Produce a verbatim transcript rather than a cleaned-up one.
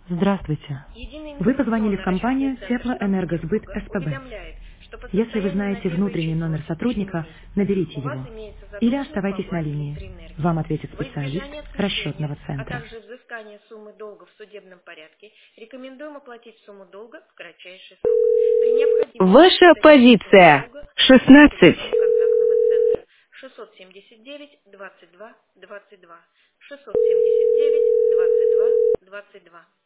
Здравствуйте. Единый Вы позвонили в информационно-расчетный компанию центр Теплоэнергосбыт Санкт-Петербурга СПБ. уведомляет, что по Если вы состоянию на знаете первое внутренний число номер текущего сотрудника, месяца наберите у вас его. имеется Или задолженность по оставайтесь на оплате линии. электроэнергии. Вам ответит Во специалист избежание отключения, расчетного а центра. также взыскания суммы долга в судебном порядке, рекомендуем оплатить сумму долга в кратчайший срок. При необходимости Ваша повторения суммы позиция долга звоните по шестнадцать. телефону контактного центра шестьсот семьдесят девять двадцать два двадцать два шестьсот семьдесят девять двадцать два двадцать два.